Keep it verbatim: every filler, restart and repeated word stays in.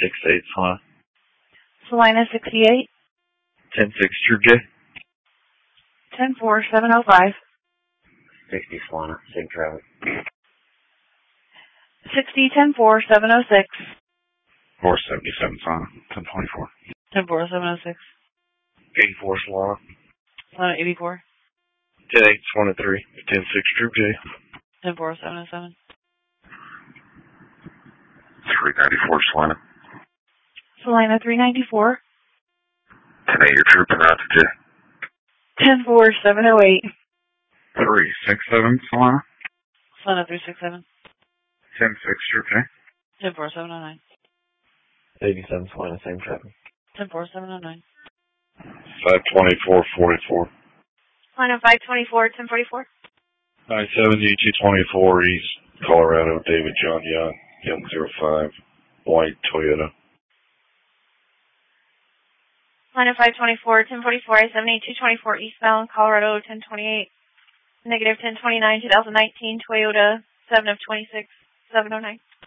six eight, Salina. Salina sixty-eight. ten six, True J. ten four, seven oh five. sixty, Salina, same traffic. sixty, ten four, seven oh six. four seventy-seven, Salina, ten twenty-four. ten four, seven oh six. eighty-four, Salina. Salina eighty-four. ten eight, twenty-three. ten six, True J. ten four, seven oh seven. three ninety-four, Salina. Salina three ninety-four. ten eight, your True Piranha J. ten four, seven oh eight. three six seven, Salina. Salina three six seven. ten six, True J. ten four, seven oh nine. eighty-seven, Salina, same traffic. ten four, seven oh nine. five twenty-four, forty-four. Salina five twenty-four, ten forty-four. nine seventy, two twenty-four, East Colorado, David John Young, Young zero five, white Toyota. Salina five twenty-four, ten forty-four, I seventy, two twenty-four, eastbound, Colorado, ten twenty-eight. Negative ten twenty-nine, twenty nineteen, Toyota, seven of twenty-six, seven oh nine.